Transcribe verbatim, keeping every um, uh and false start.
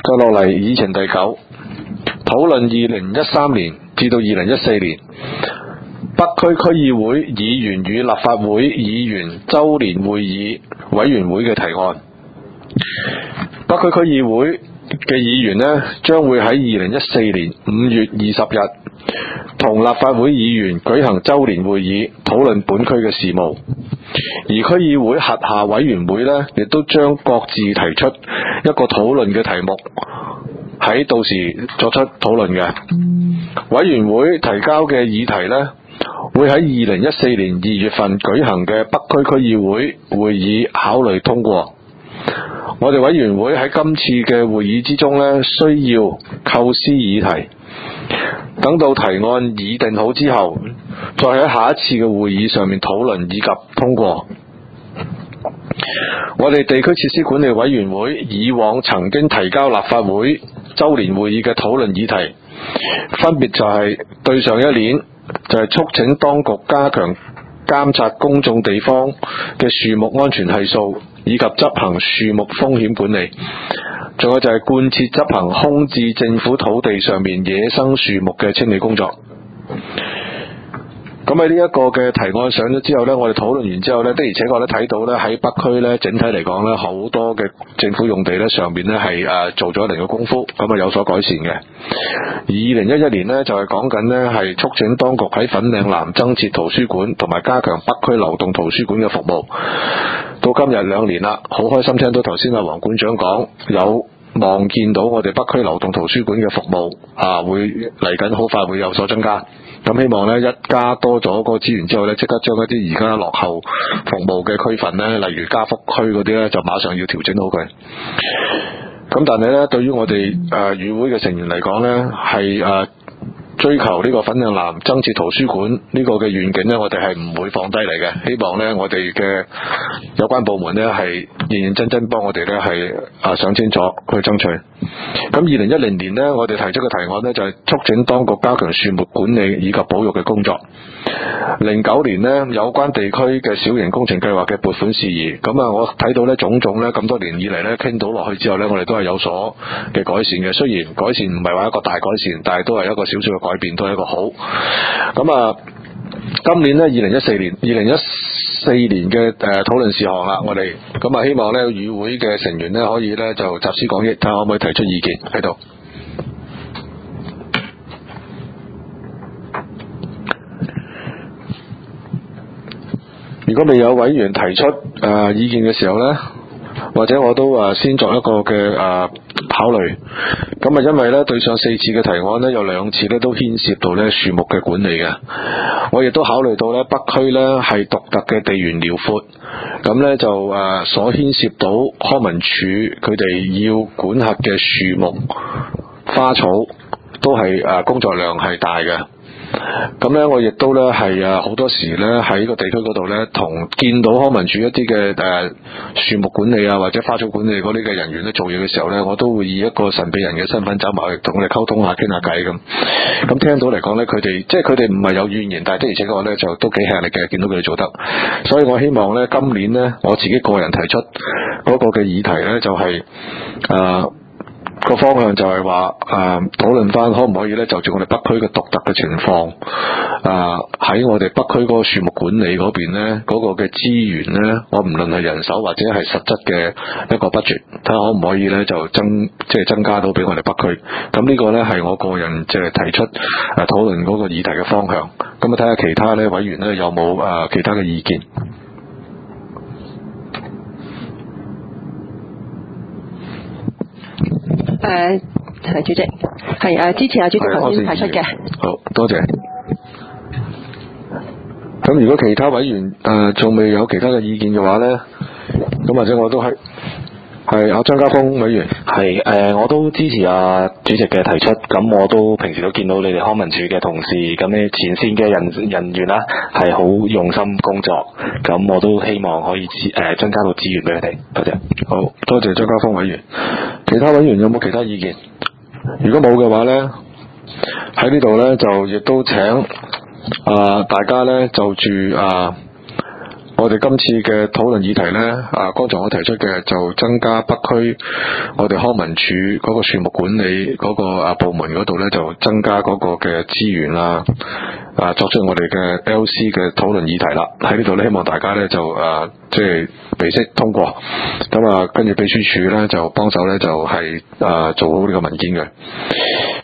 再落嚟議程第九，討論二零一三年至到二零一四年北區區議會議員與立法會議員周年會議委員會嘅提案。北區區議會嘅議員呢，將會喺二零一四年五月二十日同立法會議員舉行周年會議，討論本區嘅事務。而區議會轄下委員會呢，亦都將各自提出一個討論嘅題目，喺到時作出討論嘅。委員會提交嘅議題呢，會喺二零一四年二月份舉行嘅北區區議會會議考慮通過。我哋委員會喺今次嘅會議之中呢，需要構思議題，等到提案擬定好之後，再喺下一次嘅會議上面討論以及通過。我哋地區設施管理委員會以往曾經提交立法會周年會議嘅討論議題，分別就係對上一年就係促請當局加強監察公眾地方嘅樹木安全係數，以及執行樹木風險管理，仲有就係貫徹執行空置政府土地上面野生樹木嘅清理工作。咁喺呢一個嘅提案上咗之後呢，我哋討論完之後呢，的而且確咧睇到呢，喺北區呢，整體嚟講呢，好多嘅政府用地呢上面呢係誒做咗一定嘅功夫，咁啊有所改善嘅。而二零一一年呢，就係講緊呢係促請當局喺粉嶺南增設圖書館，同埋加強北區流動圖書館嘅服務。到今日兩年啦，好開心聽到頭先阿黃館長講有望見到我哋北區流動圖書館嘅服務啊，會嚟緊好快會有所增加。咁希望呢，一加多咗個資源之後呢，即刻將一啲而家落後服務嘅區份呢，例如嘉福區嗰啲呢，就馬上要調整好佢。咁但係呢，對於我哋誒議會嘅成員嚟講呢，係誒、呃、追求呢個粉嶺南增設圖書館呢個嘅願景呢，我哋係唔會放低嚟嘅。希望呢，我哋嘅有關部門呢，係認認真真幫我哋呢，係啊想清楚去爭取。咁二零一零年呢，我哋提出嘅提案呢，就係促請當局加強樹木管理以及保育嘅工作。零九年呢，有關地區嘅小型工程計劃嘅撥款事宜，咁啊我睇到呢種種呢，咁多年以嚟呢，傾到落去之後呢，我哋都係有所嘅改善嘅。雖然改善唔係話一個大改善，但係都係一個少少嘅改變，都係一個好。咁啊今年呢，二零一四年二零一四年嘅誒討論事項啦，我哋咁啊希望呢，議會嘅成員呢，可以呢，就集思廣益，睇下可唔可以提出意見喺度。如果未有委員提出誒、呃、意見嘅時候呢，或者我都誒、呃、先作一個嘅誒、呃、考慮。咁啊，因為呢對上四次嘅提案呢，有兩次呢都牽涉到呢樹木嘅管理嘅。我亦都考慮到呢北區呢係獨特嘅地緣遼闊，咁呢就誒、呃、所牽涉到康文署佢哋要管轄嘅樹木、花草都係誒、呃、工作量係大嘅。咁呢，我亦都呢係啊好多時呢喺個地區嗰度呢，同見到康文署一啲嘅誒樹木管理啊或者花草管理嗰啲嘅人員呢做嘢嘅時候呢，我都會以一個神秘人嘅身份走埋去同佢哋溝通下傾下偈咁。咁聽到嚟講呢，佢哋即係佢哋唔係有怨言，但係的而且確呢就都幾吃力嘅，見到佢哋做得。所以我希望呢，今年呢，我自己個人提出嗰個嘅議題呢，就係、是、啊。呃個方向就係話誒討論翻可唔可以咧，就住我哋北區嘅獨特嘅情況，誒、呃、喺我哋北區嗰個樹木管理嗰邊咧，嗰、嗰個嘅資源咧，我唔論係人手或者係實質嘅一個 budget，睇下可唔可以咧就增即係增加到俾我哋北區。咁呢個咧係我個人即係提出誒討論嗰個議題嘅方向。咁啊睇下其他咧委員咧有冇誒、呃、其他嘅意見。 誒，係、uh, 主席，係誒、uh, 支持阿主席頭先提出嘅。 好多謝。咁如果其他委員誒仲未有其他嘅意見嘅話咧，咁或者我都係係阿張家峰委員。 係誒、呃，我都支持阿主席嘅提出。咁我都平時都見到你哋康文署嘅同事，咁咧前線嘅人人員啦，係好用心工作。咁我都希望可以資誒增加到資源俾佢哋。多謝。 好多謝張家峰委員。其他委員有冇其他意見？如果冇嘅話呢，喺呢度呢，就亦都請啊、呃、大家呢，就住啊、呃、我我哋今次嘅討論議題呢，啊，剛才我提出嘅就增加北區我哋康文署嗰個樹木管理嗰個啊部門嗰度呢，就增加嗰個嘅資源啦，啊，作出我哋嘅 L C 嘅討論議題啦。喺呢度呢，希望大家呢就啊，即係鼻息通過，咁啊，跟住秘書處呢，就幫手呢，就係、是、啊做好呢個文件嘅。